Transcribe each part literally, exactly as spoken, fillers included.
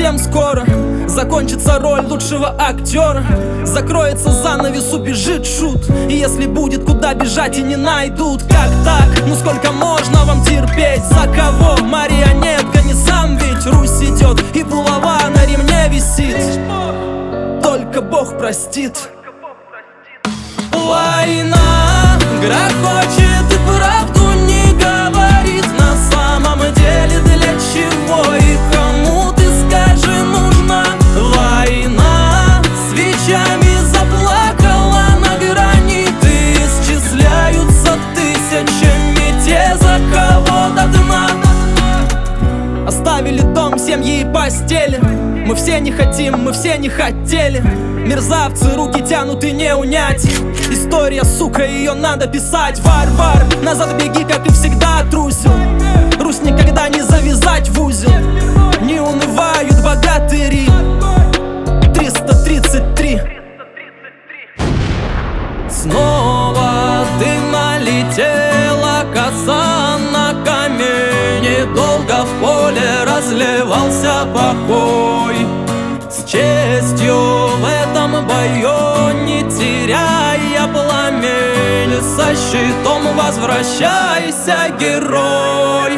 совсем скоро закончится роль лучшего актера. Закроется занавес, убежит шут. И если будет куда бежать и не найдут, как так? Ну сколько можно вам терпеть? За кого? Марионетка, не сам ведь. Русь идет и булава на ремне висит. Только Бог простит. Война грохочет и правду не говорит. На самом деле для чего и кому, ты скажи, нужна война? Свечами заплакала на граниты, исчисляются тысячами те, за кого до дна. Оставили дом, семьи и постели. Мы все не хотим, мы все не хотели. Мерзавцы, руки тянут и не унять. История, сука, ее надо писать. Варвар, назад беги, как и всегда трусил. Русь никогда не завязать в узел. Не унывают богатыри. Триста тридцать три. Снова ты налетела, коса на камень. Долго в поле разливался покой. С честью в этом бою, не теряя пламень, со щитом возвращайся, герой.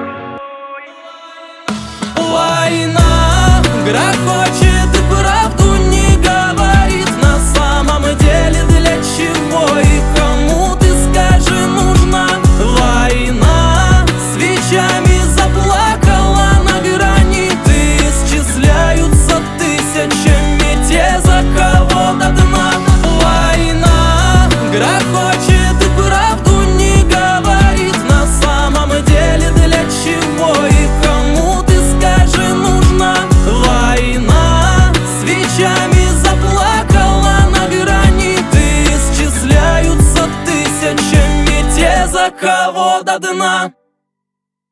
Война грохочет и правду не говорит. На самом деле для чего и кому, ты скажи, нужна война? Свечами заплакала на граниты, исчисляются тысячами те, за кого до дна. Война грохочет и правду не говорит. На самом деле для чего и кому, ты скажи, нужна война? Свечами заплакала на граниты, исчисляются тысячами те, за кого до дна.